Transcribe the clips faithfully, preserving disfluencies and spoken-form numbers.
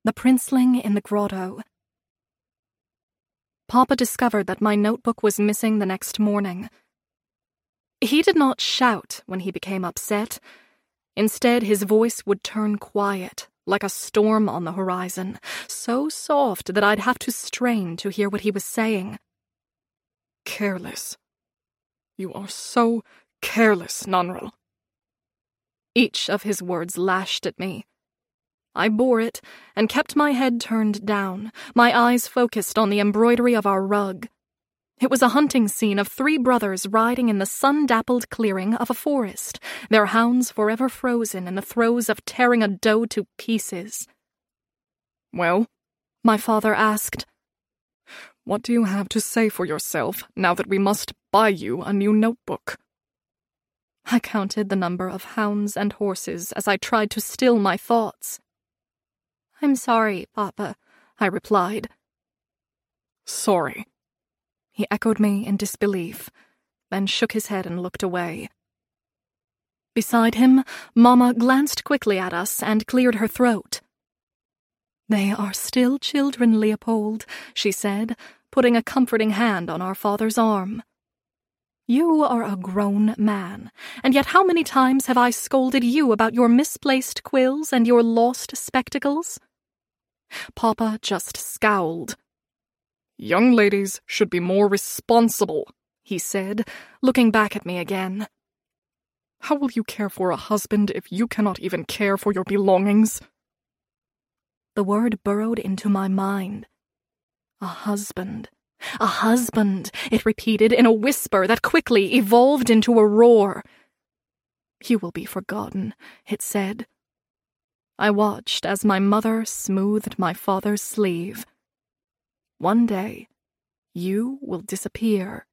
The Princeling in the Grotto. Papa discovered that my notebook was missing the next morning. He did not shout when he became upset. Instead, his voice would turn quiet, like a storm on the horizon, so soft that I'd have to strain to hear what he was saying. Careless. You are so careless, Nonrel. Each of his words lashed at me. I bore it and kept my head turned down, my eyes focused on the embroidery of our rug. It was a hunting scene of three brothers riding in the sun-dappled clearing of a forest, their hounds forever frozen in the throes of tearing a doe to pieces. Well, my father asked, what do you have to say for yourself now that we must buy you a new notebook? I counted the number of hounds and horses as I tried to still my thoughts. I'm sorry, Papa, I replied. Sorry. He echoed me in disbelief, then shook his head and looked away. Beside him, Mama glanced quickly at us and cleared her throat. They are still children, Leopold, she said, putting a comforting hand on our father's arm. You are a grown man, and yet how many times have I scolded you about your misplaced quills and your lost spectacles? Papa just scowled. Young ladies should be more responsible, he said, looking back at me again. How will you care for a husband if you cannot even care for your belongings? The word burrowed into my mind. A husband. A husband, it repeated in a whisper that quickly evolved into a roar. You will be forgotten, it said. I watched as my mother smoothed my father's sleeve. One day, you will disappear.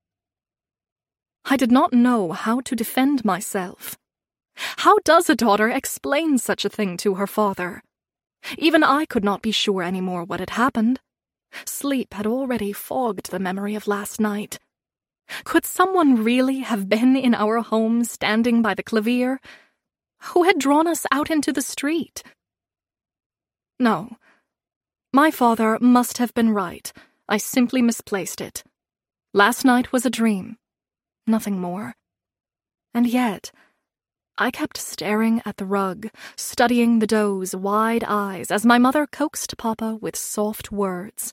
I did not know how to defend myself. How does a daughter explain such a thing to her father? Even I could not be sure anymore what had happened. Sleep had already fogged the memory of last night. Could someone really have been in our home standing by the clavier? Who had drawn us out into the street? No. My father must have been right. I simply misplaced it. Last night was a dream. Nothing more. And yet, I kept staring at the rug, studying the doe's wide eyes as my mother coaxed Papa with soft words.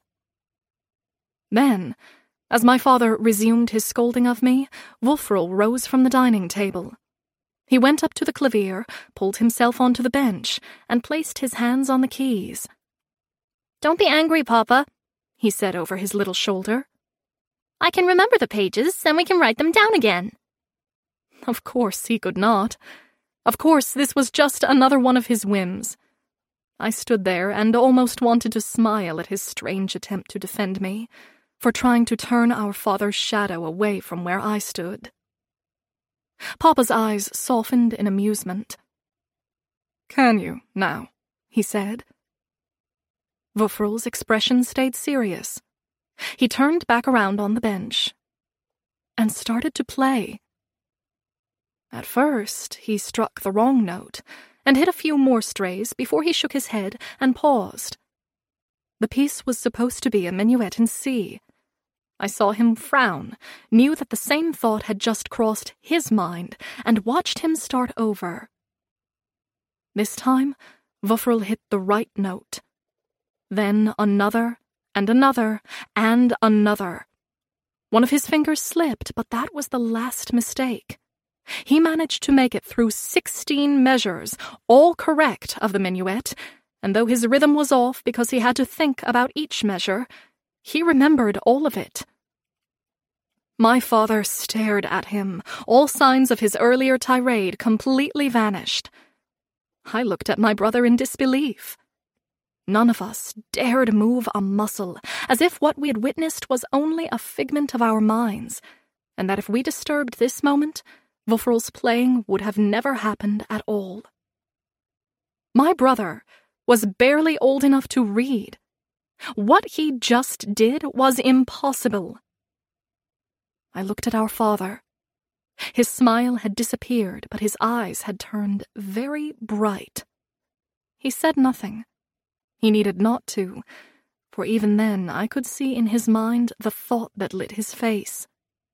Then, as my father resumed his scolding of me, Wulfril rose from the dining table. He went up to the clavier, pulled himself onto the bench, and placed his hands on the keys. Don't be angry, Papa, he said over his little shoulder. I can remember the pages, and we can write them down again. Of course he could not. Of course this was just another one of his whims. I stood there and almost wanted to smile at his strange attempt to defend me, for trying to turn our father's shadow away from where I stood. Papa's eyes softened in amusement. Can you, now? He said. Wulfril's expression stayed serious. He turned back around on the bench and started to play. At first, he struck the wrong note and hit a few more strays before he shook his head and paused. The piece was supposed to be a minuet in C. I saw him frown, knew that the same thought had just crossed his mind, and watched him start over. This time, Wulfril hit the right note. Then another, and another, and another. One of his fingers slipped, but that was the last mistake. He managed to make it through sixteen measures, all correct, of the minuet, and though his rhythm was off because he had to think about each measure, he remembered all of it. My father stared at him, all signs of his earlier tirade completely vanished. I looked at my brother in disbelief. None of us dared move a muscle, as if what we had witnessed was only a figment of our minds, and that if we disturbed this moment, Wulfril's playing would have never happened at all. My brother was barely old enough to read. What he just did was impossible. I looked at our father. His smile had disappeared, but his eyes had turned very bright. He said nothing. He needed not to, for even then I could see in his mind the thought that lit his face.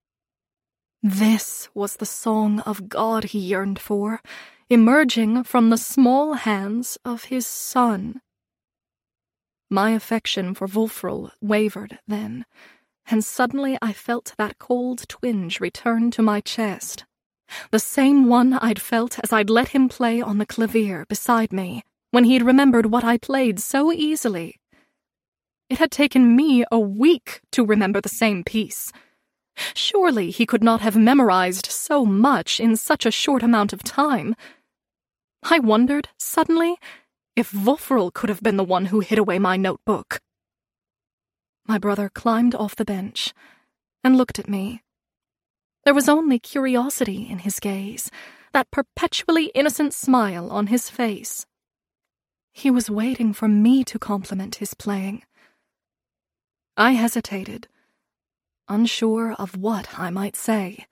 This was the song of God he yearned for, emerging from the small hands of his son. My affection for Wulfril wavered then, and suddenly I felt that cold twinge return to my chest, the same one I'd felt as I'd let him play on the clavier beside me, when he'd remembered what I played so easily. It had taken me a week to remember the same piece. Surely he could not have memorized so much in such a short amount of time. I wondered, suddenly, if Wulfril could have been the one who hid away my notebook. My brother climbed off the bench and looked at me. There was only curiosity in his gaze, that perpetually innocent smile on his face. He was waiting for me to compliment his playing. I hesitated, unsure of what I might say.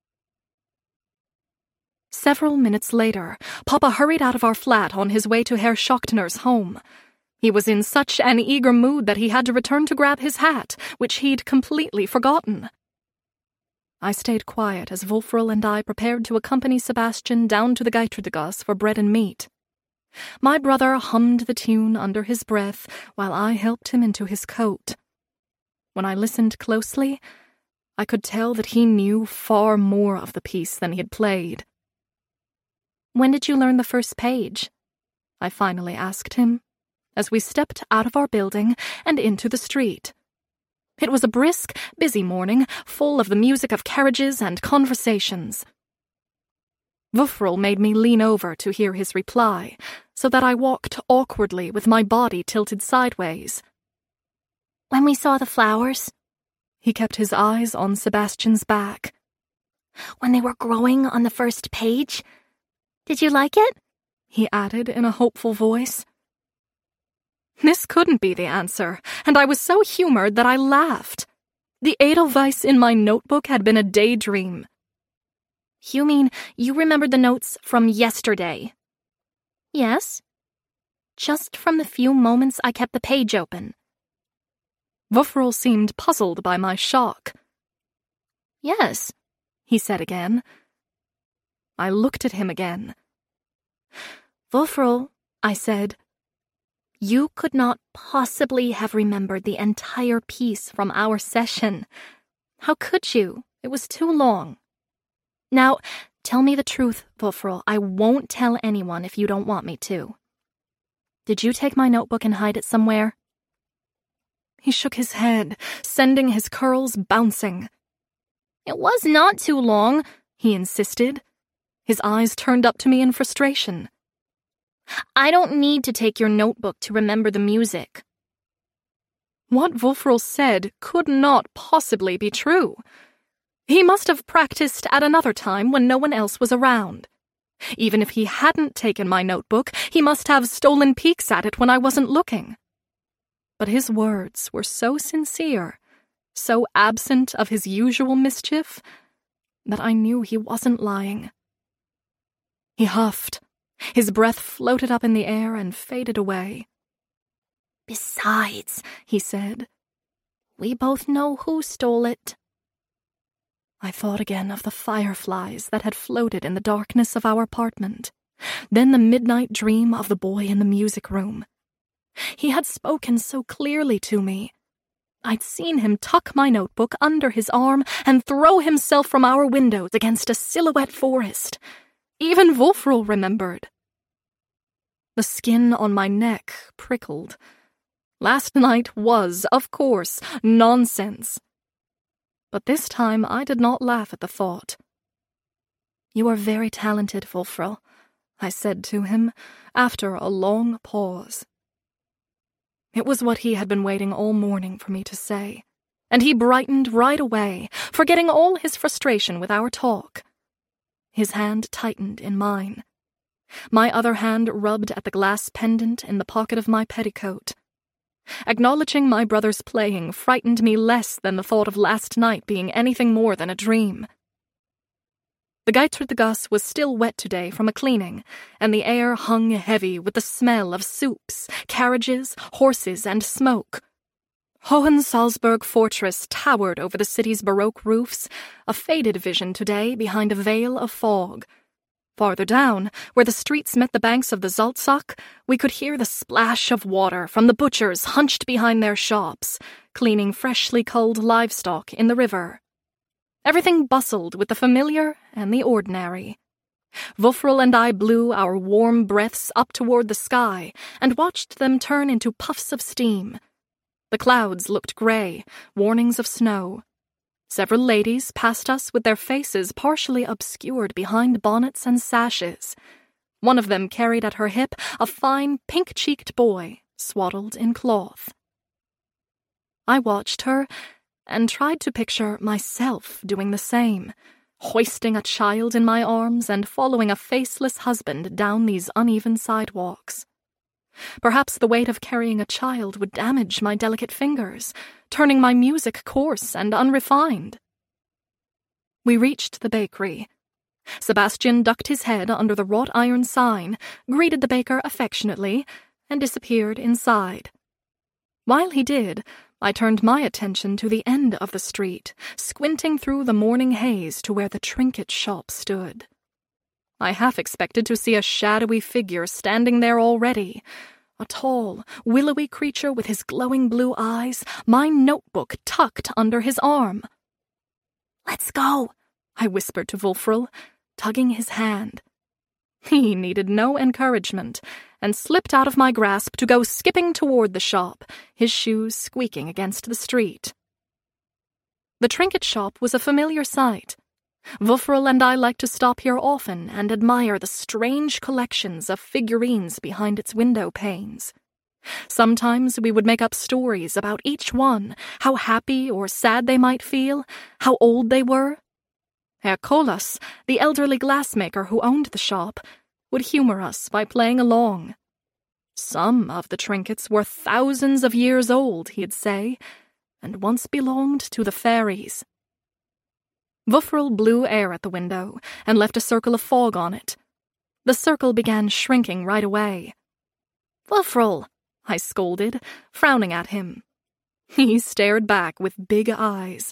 Several minutes later, Papa hurried out of our flat on his way to Herr Schochtener's home. He was in such an eager mood that he had to return to grab his hat, which he'd completely forgotten. I stayed quiet as Wulfril and I prepared to accompany Sebastian down to the Geitrydegasse for bread and meat. My brother hummed the tune under his breath while I helped him into his coat. When I listened closely, I could tell that he knew far more of the piece than he had played. "When did you learn the first page?" I finally asked him, as we stepped out of our building and into the street. It was a brisk, busy morning, full of the music of carriages and conversations. Wulfril made me lean over to hear his reply, so that I walked awkwardly with my body tilted sideways. "When we saw the flowers." He kept his eyes on Sebastian's back. "When they were growing on the first page. Did you like it?" he added in a hopeful voice. This couldn't be the answer, and I was so humored that I laughed. The Edelweiss in my notebook had been a daydream. "You mean you remembered the notes from yesterday?" "Yes. Just from the few moments I kept the page open." Wulfril seemed puzzled by my shock. "Yes," he said again. I looked at him again. "Wulfril," I said, "you could not possibly have remembered the entire piece from our session. How could you? It was too long. Now, tell me the truth, Wulfril. I won't tell anyone if you don't want me to. Did you take my notebook and hide it somewhere?" He shook his head, sending his curls bouncing. "It was not too long," he insisted. His eyes turned up to me in frustration. "I don't need to take your notebook to remember the music." What Wulfril said could not possibly be true. He must have practiced at another time when no one else was around. Even if he hadn't taken my notebook, he must have stolen peeks at it when I wasn't looking. But his words were so sincere, so absent of his usual mischief, that I knew he wasn't lying. He huffed. His breath floated up in the air and faded away. "Besides," he said, "we both know who stole it." I thought again of the fireflies that had floated in the darkness of our apartment, then the midnight dream of the boy in the music room. He had spoken so clearly to me. I'd seen him tuck my notebook under his arm and throw himself from our windows against a silhouette forest. Even Wulfril remembered. The skin on my neck prickled. Last night was, of course, nonsense. But this time I did not laugh at the thought. "You are very talented, Wulfril," I said to him, after a long pause. It was what he had been waiting all morning for me to say, and he brightened right away, forgetting all his frustration with our talk. His hand tightened in mine. My other hand rubbed at the glass pendant in the pocket of my petticoat. Acknowledging my brother's playing frightened me less than the thought of last night being anything more than a dream. The Geitryttergasse was still wet today from a cleaning, and the air hung heavy with the smell of soups, carriages, horses, and smoke. Hohensalzburg Fortress towered over the city's Baroque roofs, a faded vision today behind a veil of fog. Farther down, where the streets met the banks of the Salzach, we could hear the splash of water from the butchers hunched behind their shops, cleaning freshly culled livestock in the river. Everything bustled with the familiar and the ordinary. Wufrel and I blew our warm breaths up toward the sky and watched them turn into puffs of steam. The clouds looked grey, warnings of snow. Several ladies passed us with their faces partially obscured behind bonnets and sashes. One of them carried at her hip a fine pink-cheeked boy, swaddled in cloth. I watched her and tried to picture myself doing the same, hoisting a child in my arms and following a faceless husband down these uneven sidewalks. Perhaps the weight of carrying a child would damage my delicate fingers, turning my music coarse and unrefined. We reached the bakery. Sebastian ducked his head under the wrought iron sign, greeted the baker affectionately, and disappeared inside. While he did, I turned my attention to the end of the street, squinting through the morning haze to where the trinket shop stood. I half expected to see a shadowy figure standing there already, a tall, willowy creature with his glowing blue eyes, my notebook tucked under his arm. "Let's go," I whispered to Wulfril, tugging his hand. He needed no encouragement, and slipped out of my grasp to go skipping toward the shop, his shoes squeaking against the street. The trinket shop was a familiar sight. Wufrel and I liked to stop here often and admire the strange collections of figurines behind its window panes. Sometimes we would make up stories about each one, how happy or sad they might feel, how old they were. Herr Kolas, the elderly glassmaker who owned the shop, would humor us by playing along. Some of the trinkets were thousands of years old, he'd say, and once belonged to the fairies. Wufrel blew air at the window and left a circle of fog on it. The circle began shrinking right away. "Wufrel," I scolded, frowning at him. He stared back with big eyes.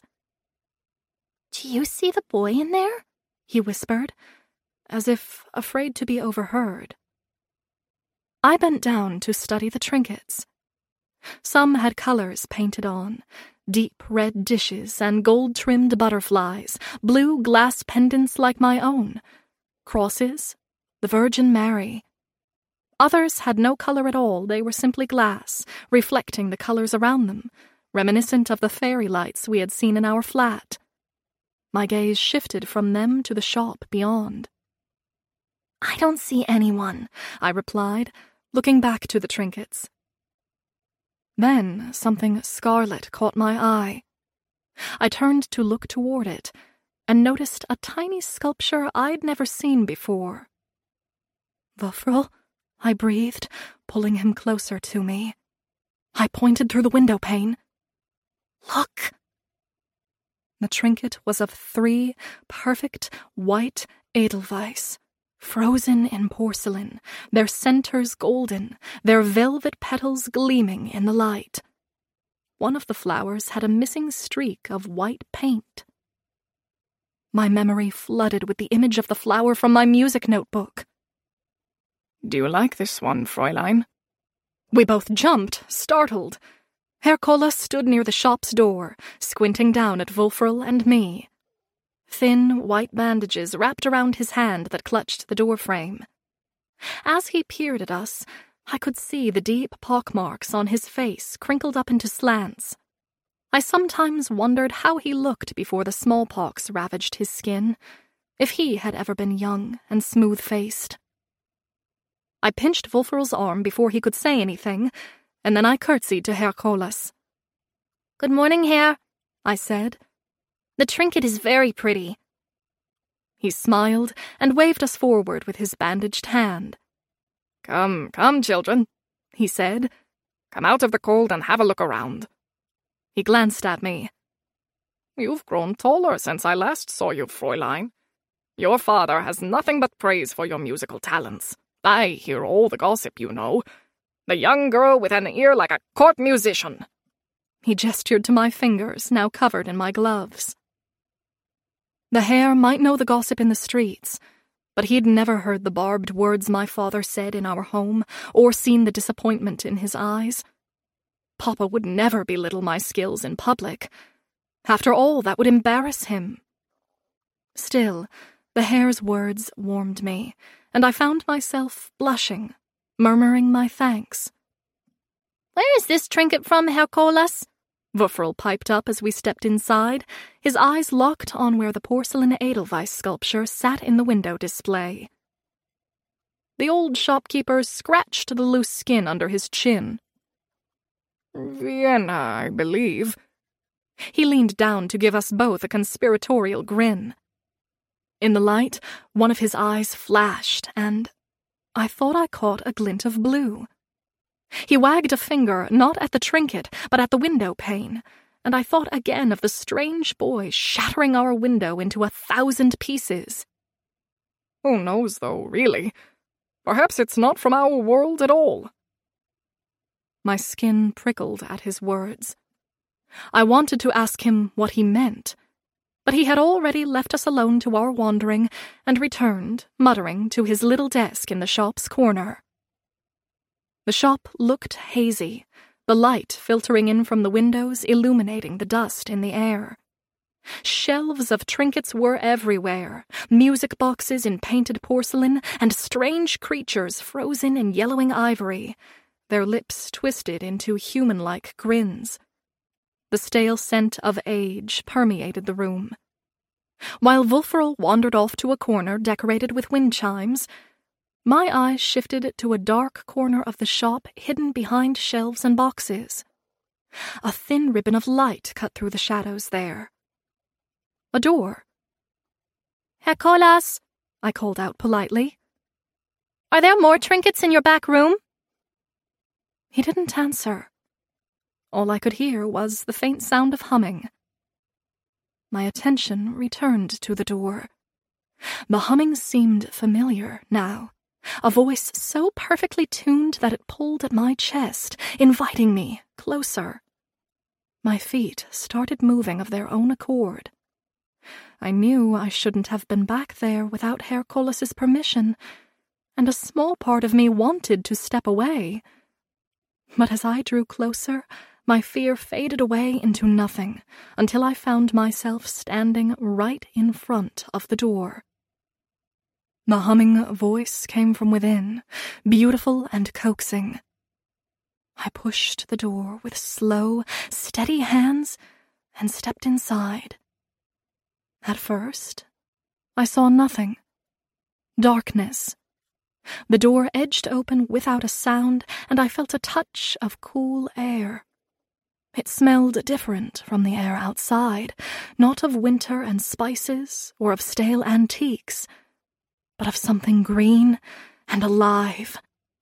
"Do you see the boy in there?" he whispered, as if afraid to be overheard. I bent down to study the trinkets. Some had colors painted on, deep red dishes and gold-trimmed butterflies, blue glass pendants like my own, crosses, the Virgin Mary. Others had no color at all, they were simply glass, reflecting the colors around them, reminiscent of the fairy lights we had seen in our flat. My gaze shifted from them to the shop beyond. "I don't see anyone," I replied, looking back to the trinkets. Then something scarlet caught my eye. I turned to look toward it, and noticed a tiny sculpture I'd never seen before. "Wufrel," I breathed, pulling him closer to me. I pointed through the window pane. "Look!" The trinket was of three perfect white edelweiss, frozen in porcelain, their centers golden, their velvet petals gleaming in the light. One of the flowers had a missing streak of white paint. My memory flooded with the image of the flower from my music notebook. "Do you like this one, Fräulein?" We both jumped, startled. Herr Kolas stood near the shop's door, squinting down at Wulfrel and me. Thin, white bandages wrapped around his hand that clutched the doorframe. As he peered at us, I could see the deep pockmarks on his face crinkled up into slants. I sometimes wondered how he looked before the smallpox ravaged his skin, if he had ever been young and smooth-faced. I pinched Wulfrel's arm before he could say anything, and then I curtsied to Herr Kolas. "Good morning, Herr," I said. "The trinket is very pretty." He smiled and waved us forward with his bandaged hand. "Come, come, children," he said. "Come out of the cold and have a look around." He glanced at me. "You've grown taller since I last saw you, Fräulein. Your father has nothing but praise for your musical talents. I hear all the gossip, you know. The young girl with an ear like a court musician." He gestured to my fingers, now covered in my gloves. The Hare might know the gossip in the streets, but he'd never heard the barbed words my father said in our home, or seen the disappointment in his eyes. Papa would never belittle my skills in public. After all, that would embarrass him. Still, the Hare's words warmed me, and I found myself blushing, murmuring my thanks. "Where is this trinket from, Herr Kolas?" Wufferl piped up as we stepped inside, his eyes locked on where the porcelain Edelweiss sculpture sat in the window display. The old shopkeeper scratched the loose skin under his chin. "Vienna, I believe." He leaned down to give us both a conspiratorial grin. In the light, one of his eyes flashed, and I thought I caught a glint of blue. He wagged a finger not at the trinket, but at the window pane, and I thought again of the strange boy shattering our window into a thousand pieces. "Who knows, though, really? Perhaps it's not from our world at all." My skin prickled at his words. I wanted to ask him what he meant, but he had already left us alone to our wandering and returned, muttering, to his little desk in the shop's corner. The shop looked hazy, the light filtering in from the windows illuminating the dust in the air. Shelves of trinkets were everywhere, music boxes in painted porcelain, and strange creatures frozen in yellowing ivory, their lips twisted into human-like grins. The stale scent of age permeated the room. While Wufferl wandered off to a corner decorated with wind chimes, my eyes shifted to a dark corner of the shop hidden behind shelves and boxes. A thin ribbon of light cut through the shadows there. A door. "Herr Kolas," I called out politely. "Are there more trinkets in your back room?" He didn't answer. All I could hear was the faint sound of humming. My attention returned to the door. The humming seemed familiar now, a voice so perfectly tuned that it pulled at my chest, inviting me closer. My feet started moving of their own accord. I knew I shouldn't have been back there without Herr Kolas's permission, and a small part of me wanted to step away. But as I drew closer, my fear faded away into nothing until I found myself standing right in front of the door. The humming voice came from within, beautiful and coaxing. I pushed the door with slow, steady hands and stepped inside. At first, I saw nothing. Darkness. The door edged open without a sound, and I felt a touch of cool air. It smelled different from the air outside, not of winter and spices or of stale antiques, but of something green and alive.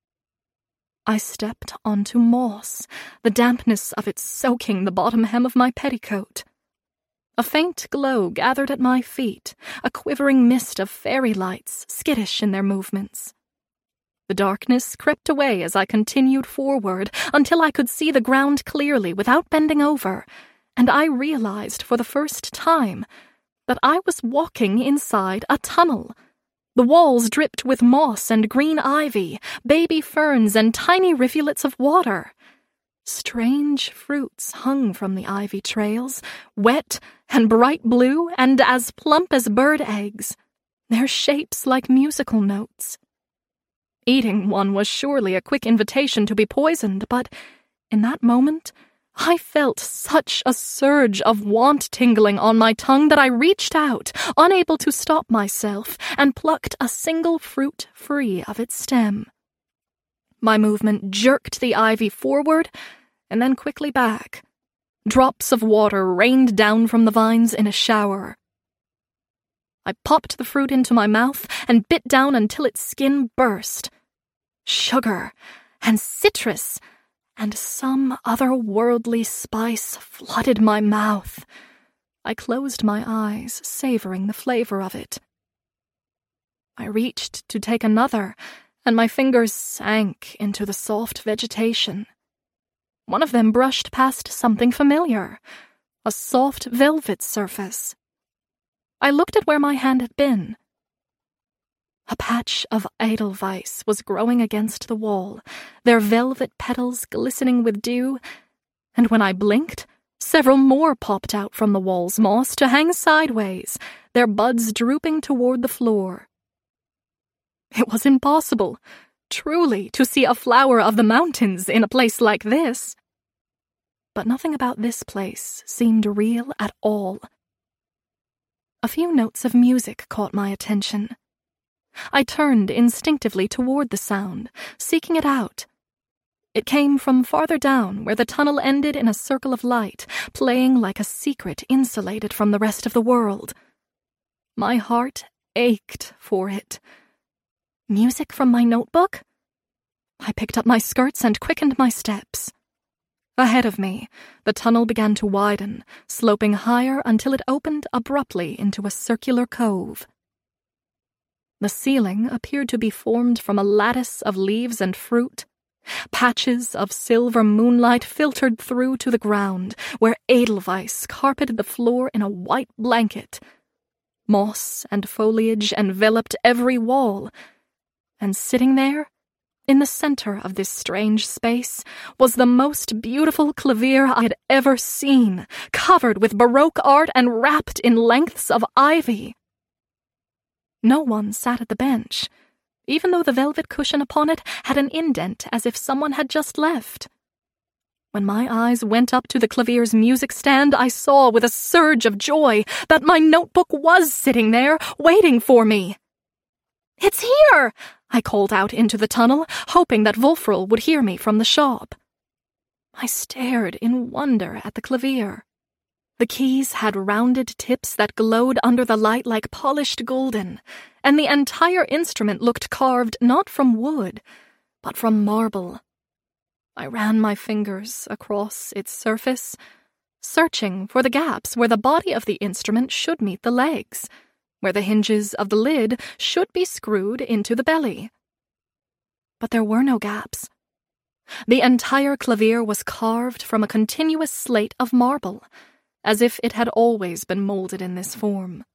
I stepped onto moss, the dampness of it soaking the bottom hem of my petticoat. A faint glow gathered at my feet, a quivering mist of fairy lights, skittish in their movements. The darkness crept away as I continued forward until I could see the ground clearly without bending over, and I realized for the first time that I was walking inside a tunnel. The walls dripped with moss and green ivy, baby ferns and tiny rivulets of water. Strange fruits hung from the ivy trails, wet and bright blue and as plump as bird eggs, their shapes like musical notes. Eating one was surely a quick invitation to be poisoned, but in that moment, I felt such a surge of want tingling on my tongue that I reached out, unable to stop myself, and plucked a single fruit free of its stem. My movement jerked the ivy forward and then quickly back. Drops of water rained down from the vines in a shower. I popped the fruit into my mouth and bit down until its skin burst. Sugar and citrus and some otherworldly spice flooded my mouth. I closed my eyes, savoring the flavor of it. I reached to take another, and my fingers sank into the soft vegetation. One of them brushed past something familiar, a soft velvet surface. I looked at where my hand had been. A patch of edelweiss was growing against the wall, their velvet petals glistening with dew, and when I blinked, several more popped out from the wall's moss to hang sideways, their buds drooping toward the floor. It was impossible, truly, to see a flower of the mountains in a place like this. But nothing about this place seemed real at all. A few notes of music caught my attention. I turned instinctively toward the sound, seeking it out. It came from farther down, where the tunnel ended in a circle of light, playing like a secret insulated from the rest of the world. My heart ached for it. Music from my notebook? I picked up my skirts and quickened my steps. Ahead of me, the tunnel began to widen, sloping higher until it opened abruptly into a circular cove. The ceiling appeared to be formed from a lattice of leaves and fruit. Patches of silver moonlight filtered through to the ground, where edelweiss carpeted the floor in a white blanket. Moss and foliage enveloped every wall, and sitting there, in the center of this strange space, was the most beautiful clavier I had ever seen, covered with Baroque art and wrapped in lengths of ivy. No one sat at the bench, even though the velvet cushion upon it had an indent as if someone had just left. When my eyes went up to the clavier's music stand, I saw with a surge of joy that my notebook was sitting there, waiting for me. "It's here!" I called out into the tunnel, hoping that Wulfril would hear me from the shop. I stared in wonder at the clavier. The keys had rounded tips that glowed under the light like polished golden, and the entire instrument looked carved not from wood, but from marble. I ran my fingers across its surface, searching for the gaps where the body of the instrument should meet the legs, where the hinges of the lid should be screwed into the belly. But there were no gaps. The entire clavier was carved from a continuous slate of marble, as if it had always been molded in this form.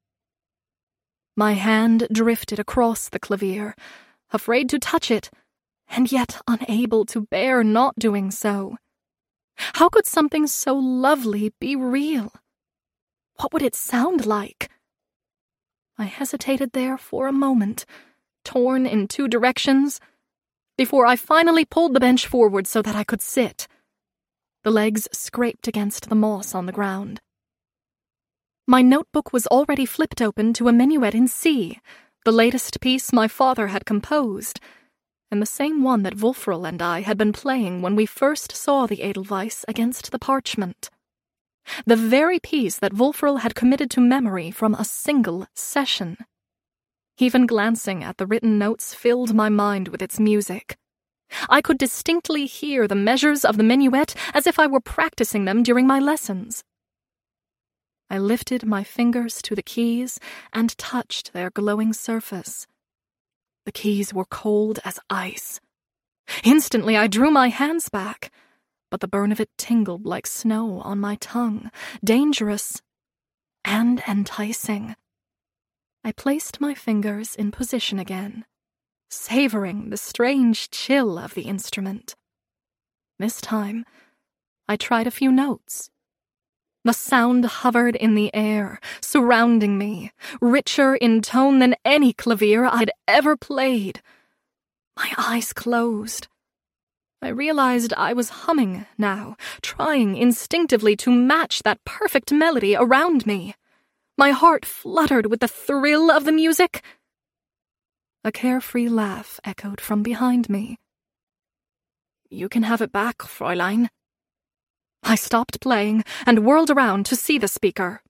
My hand drifted across the clavier, afraid to touch it, and yet unable to bear not doing so. How could something so lovely be real? What would it sound like? I hesitated there for a moment, torn in two directions, before I finally pulled the bench forward so that I could sit. The legs scraped against the moss on the ground. My notebook was already flipped open to a minuet in C, the latest piece my father had composed, and the same one that Wulfril and I had been playing when we first saw the edelweiss against the parchment. The very piece that Wulfril had committed to memory from a single session. Even glancing at the written notes filled my mind with its music. I could distinctly hear the measures of the minuet as if I were practicing them during my lessons. I lifted my fingers to the keys and touched their glowing surface. The keys were cold as ice. Instantly I drew my hands back, but the burn of it tingled like snow on my tongue, dangerous and enticing. I placed my fingers in position again, savoring the strange chill of the instrument. This time, I tried a few notes. The sound hovered in the air, surrounding me, richer in tone than any clavier I'd ever played. My eyes closed. I realized I was humming now, trying instinctively to match that perfect melody around me. My heart fluttered with the thrill of the music. A carefree laugh echoed from behind me. "You can have it back, Fräulein." I stopped playing and whirled around to see the speaker.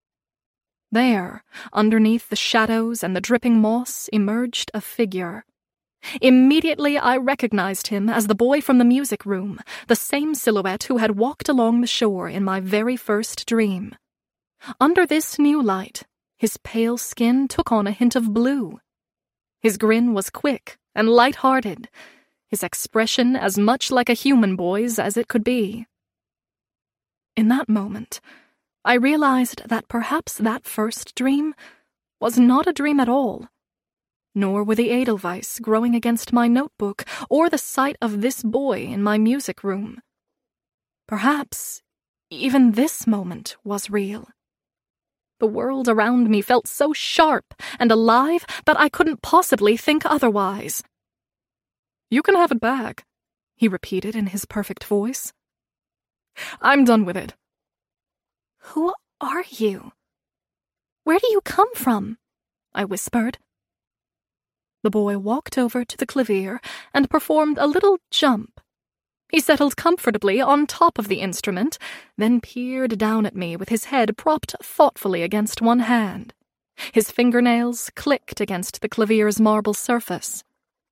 There, underneath the shadows and the dripping moss, emerged a figure. Immediately I recognized him as the boy from the music room, the same silhouette who had walked along the shore in my very first dream. Under this new light, his pale skin took on a hint of blue. His grin was quick and light-hearted, his expression as much like a human boy's as it could be. In that moment, I realized that perhaps that first dream was not a dream at all, nor were the Edelweiss growing against my notebook or the sight of this boy in my music room. Perhaps even this moment was real. The world around me felt so sharp and alive that I couldn't possibly think otherwise. "You can have it back," he repeated in his perfect voice. "I'm done with it." "Who are you? Where do you come from?" I whispered. The boy walked over to the clavier and performed a little jump. He settled comfortably on top of the instrument, then peered down at me with his head propped thoughtfully against one hand. His fingernails clicked against the clavier's marble surface.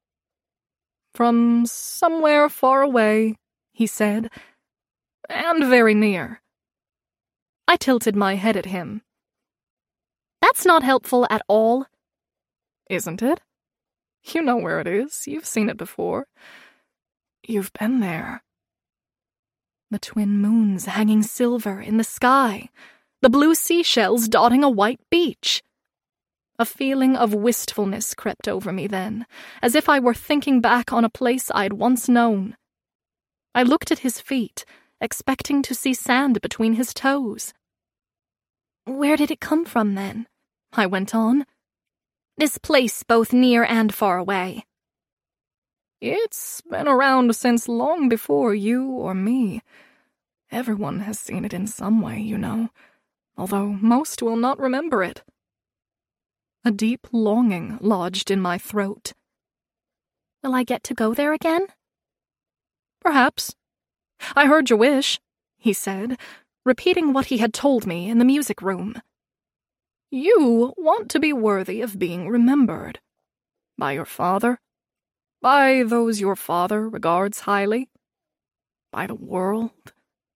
"From somewhere far away," he said, "and very near." I tilted my head at him. "That's not helpful at all." "Isn't it? You know where it is. You've seen it before. You've been there." The twin moons hanging silver in the sky, the blue seashells dotting a white beach. A feeling of wistfulness crept over me then, as if I were thinking back on a place I'd once known. I looked at his feet, expecting to see sand between his toes. "Where did it come from, then?" I went on. "This place both near and far away." "It's been around since long before you or me. Everyone has seen it in some way, you know, although most will not remember it." A deep longing lodged in my throat. "Will I get to go there again?" "Perhaps. I heard your wish," he said, repeating what he had told me in the music room. "You want to be worthy of being remembered. By your father. By those your father regards highly. By the world.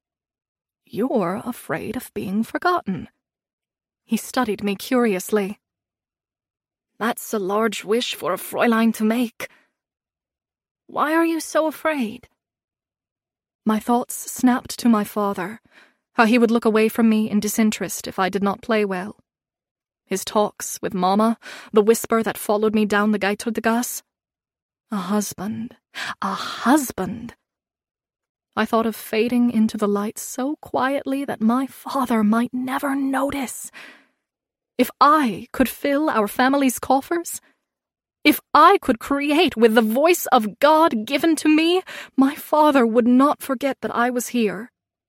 You're afraid of being forgotten." He studied me curiously. "That's a large wish for a Fräulein to make. Why are you so afraid?" My thoughts snapped to my father, how he would look away from me in disinterest if I did not play well. His talks with Mama, the whisper that followed me down the Gaiter de Gas. A husband, a husband. I thought of fading into the light so quietly that my father might never notice. If I could fill our family's coffers, if I could create with the voice of God given to me, my father would not forget that I was here.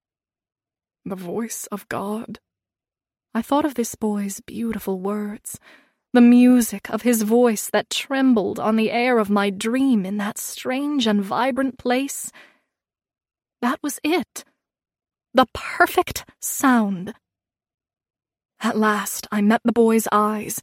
The voice of God. I thought of this boy's beautiful words, the music of his voice that trembled on the air of my dream in that strange and vibrant place. That was it. The perfect sound. At last, I met the boy's eyes.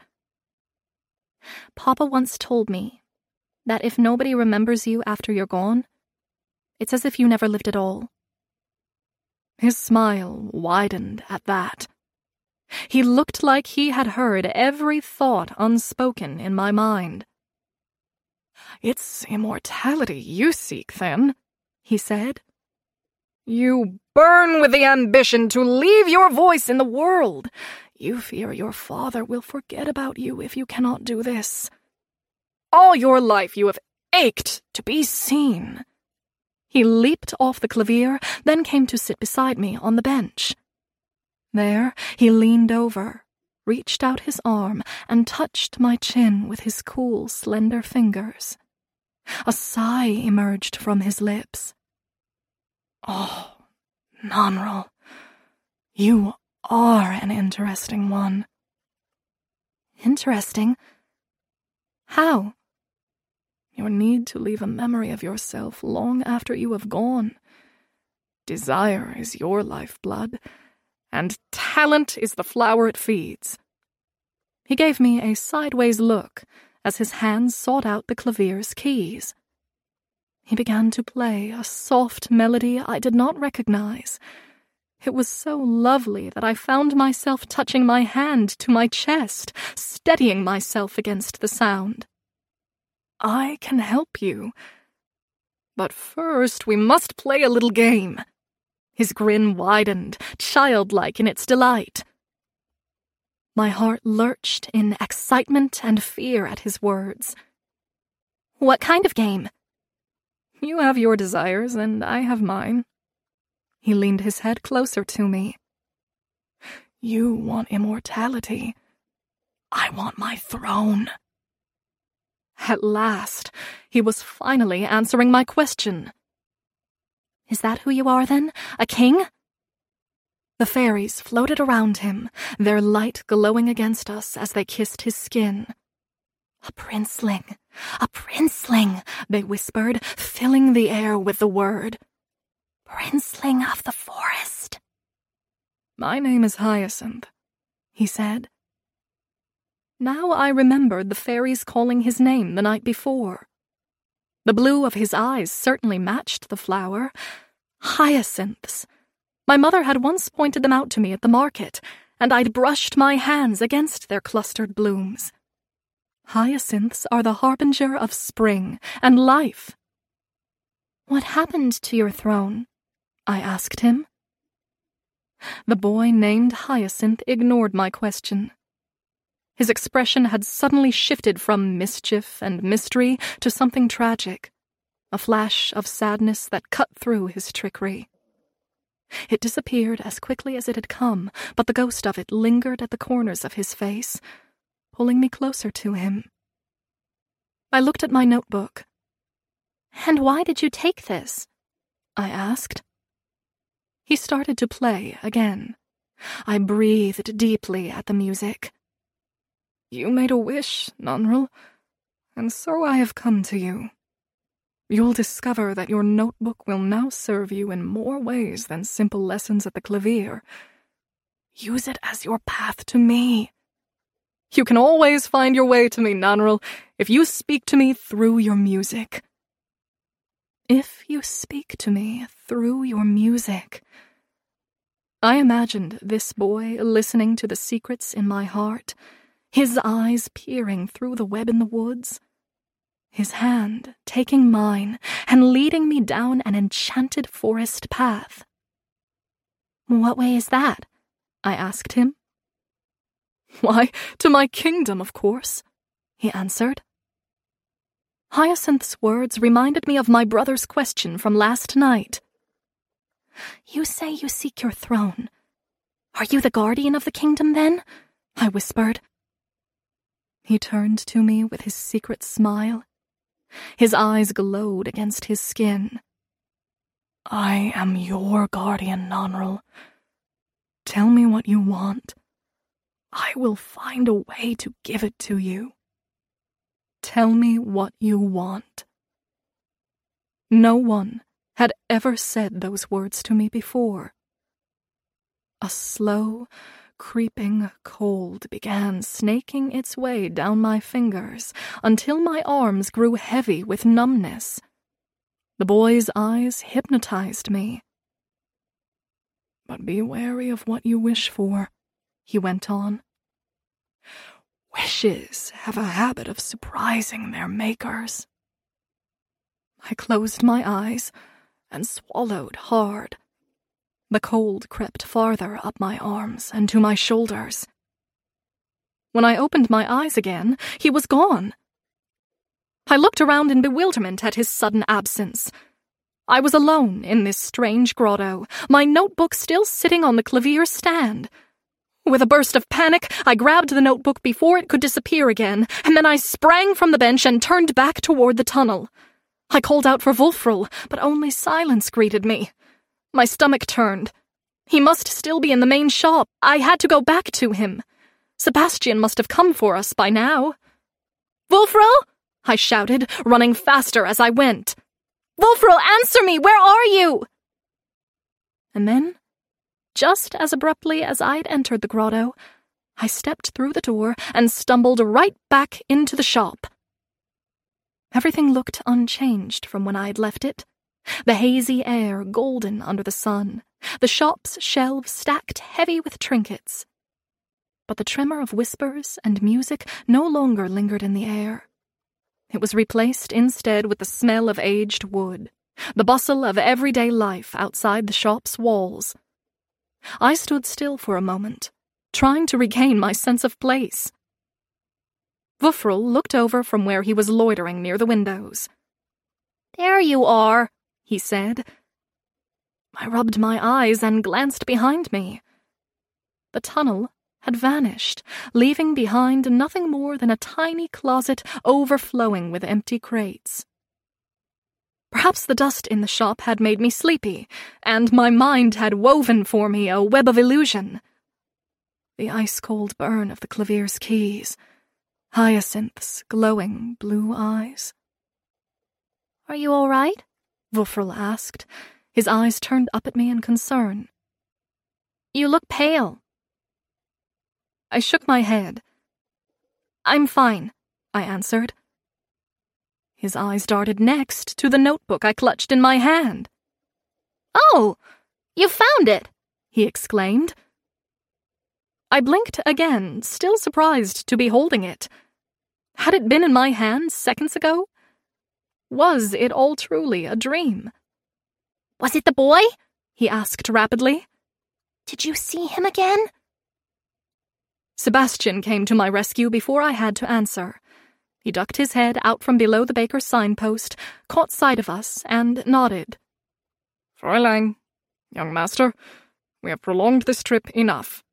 "Papa once told me that if nobody remembers you after you're gone, it's as if you never lived at all." His smile widened at that. He looked like he had heard every thought unspoken in my mind. "It's immortality you seek, then," he said. "You burn with the ambition to leave your voice in the world. You fear your father will forget about you if you cannot do this. All your life you have ached to be seen." He leaped off the clavier, then came to sit beside me on the bench. There, he leaned over, reached out his arm, and touched my chin with his cool, slender fingers. A sigh emerged from his lips. "Oh, Nannerl, you are an interesting one." "Interesting? How?" "Your need to leave a memory of yourself long after you have gone. Desire is your lifeblood, and talent is the flower it feeds." He gave me a sideways look as his hands sought out the clavier's keys. He began to play a soft melody I did not recognize. It was so lovely that I found myself touching my hand to my chest, steadying myself against the sound. I can help you. But first we must play a little game." His grin widened, childlike in its delight. My heart lurched in excitement and fear at his words. "What kind of game?" "You have your desires, and I have mine." He leaned his head closer to me. "You want immortality. I want my throne." At last, he was finally answering my question. "Is that who you are, then? A king?" The fairies floated around him, their light glowing against us as they kissed his skin. "A princeling, a princeling," they whispered, filling the air with the word. "Princeling of the forest." "My name is Hyacinth," he said. Now I remembered the fairies calling his name the night before. The blue of his eyes certainly matched the flower. Hyacinths. My mother had once pointed them out to me at the market, and I'd brushed my hands against their clustered blooms. Hyacinths are the harbinger of spring and life. "What happened to your throne?" I asked him. The boy named Hyacinth ignored my question. His expression had suddenly shifted from mischief and mystery to something tragic, a flash of sadness that cut through his trickery. It disappeared as quickly as it had come, but the ghost of it lingered at the corners of his face, pulling me closer to him. I looked at my notebook. "And why did you take this?" I asked. He started to play again. I breathed deeply at the music. "You made a wish, Nonril, and so I have come to you. You'll discover that your notebook will now serve you in more ways than simple lessons at the clavier. Use it as your path to me. You can always find your way to me, Nonril, if you speak to me through your music." If you speak to me through your music. I imagined this boy listening to the secrets in my heart, his eyes peering through the web in the woods, his hand taking mine and leading me down an enchanted forest path. "What way is that?" I asked him. "Why, to my kingdom, of course," he answered. Hyacinth's words reminded me of my brother's question from last night. "You say you seek your throne. Are you the guardian of the kingdom, then?" I whispered. He turned to me with his secret smile. His eyes glowed against his skin. "I am your guardian, Nonril. Tell me what you want. I will find a way to give it to you. Tell me what you want." No one had ever said those words to me before. A slow, creeping cold began snaking its way down my fingers until my arms grew heavy with numbness. The boy's eyes hypnotized me. "But be wary of what you wish for," he went on. "Wishes have a habit of surprising their makers." I closed my eyes and swallowed hard. The cold crept farther up my arms and to my shoulders. When I opened my eyes again, he was gone. I looked around in bewilderment at his sudden absence. I was alone in this strange grotto, my notebook still sitting on the clavier stand. With a burst of panic, I grabbed the notebook before it could disappear again, and then I sprang from the bench and turned back toward the tunnel. I called out for Wulfril, but only silence greeted me. My stomach turned. He must still be in the main shop. I had to go back to him. Sebastian must have come for us by now. "Wulfril!" I shouted, running faster as I went. "Wulfril, answer me! Where are you?" And then, just as abruptly as I'd entered the grotto, I stepped through the door and stumbled right back into the shop. Everything looked unchanged from when I'd left it. The hazy air golden under the sun, the shop's shelves stacked heavy with trinkets. But the tremor of whispers and music no longer lingered in the air. It was replaced instead with the smell of aged wood, the bustle of everyday life outside the shop's walls. I stood still for a moment, trying to regain my sense of place. Wufrel looked over from where he was loitering near the windows. "There you are," he said. I rubbed my eyes and glanced behind me. The tunnel had vanished, leaving behind nothing more than a tiny closet overflowing with empty crates. Perhaps the dust in the shop had made me sleepy, and my mind had woven for me a web of illusion. The ice-cold burn of the clavier's keys, Hyacinth's glowing blue eyes. "Are you all right?" Wufrel asked, his eyes turned up at me in concern. "You look pale." I shook my head. "I'm fine," I answered. His eyes darted next to the notebook I clutched in my hand. "Oh, you found it!" he exclaimed. I blinked again, still surprised to be holding it. Had it been in my hand seconds ago? Was it all truly a dream? "Was it the boy?" he asked rapidly. "Did you see him again?" Sebastian came to my rescue before I had to answer. He ducked his head out from below the baker's signpost, caught sight of us, and nodded. "Fräulein, young master, we have prolonged this trip enough."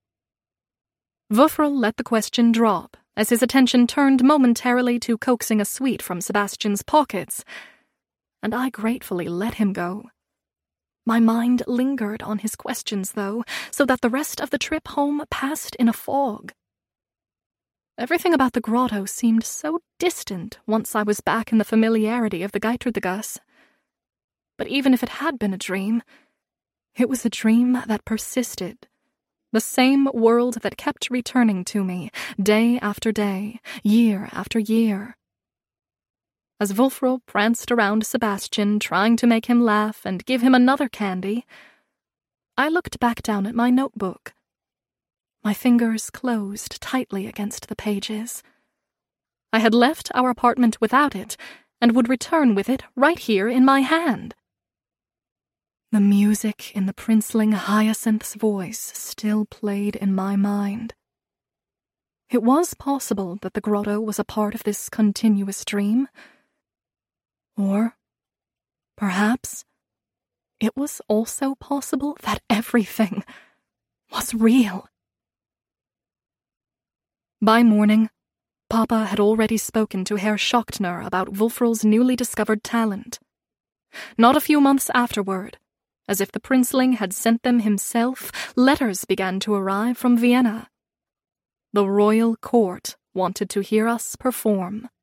Wufrel let the question drop, as his attention turned momentarily to coaxing a sweet from Sebastian's pockets, and I gratefully let him go. My mind lingered on his questions, though, so that the rest of the trip home passed in a fog. Everything about the grotto seemed so distant once I was back in the familiarity of the Geiterdegasse. But even if it had been a dream, it was a dream that persisted. The same world that kept returning to me, day after day, year after year. As Wufrel pranced around Sebastian, trying to make him laugh and give him another candy, I looked back down at my notebook. My fingers closed tightly against the pages. I had left our apartment without it, and would return with it right here in my hand. The music in the princeling Hyacinth's voice still played in my mind. It was possible that the grotto was a part of this continuous dream. Or, perhaps, it was also possible that everything was real. By morning, Papa had already spoken to Herr Schachtner about Wulfrel's newly discovered talent. Not a few months afterward, as if the princeling had sent them himself, letters began to arrive from Vienna. The royal court wanted to hear us perform.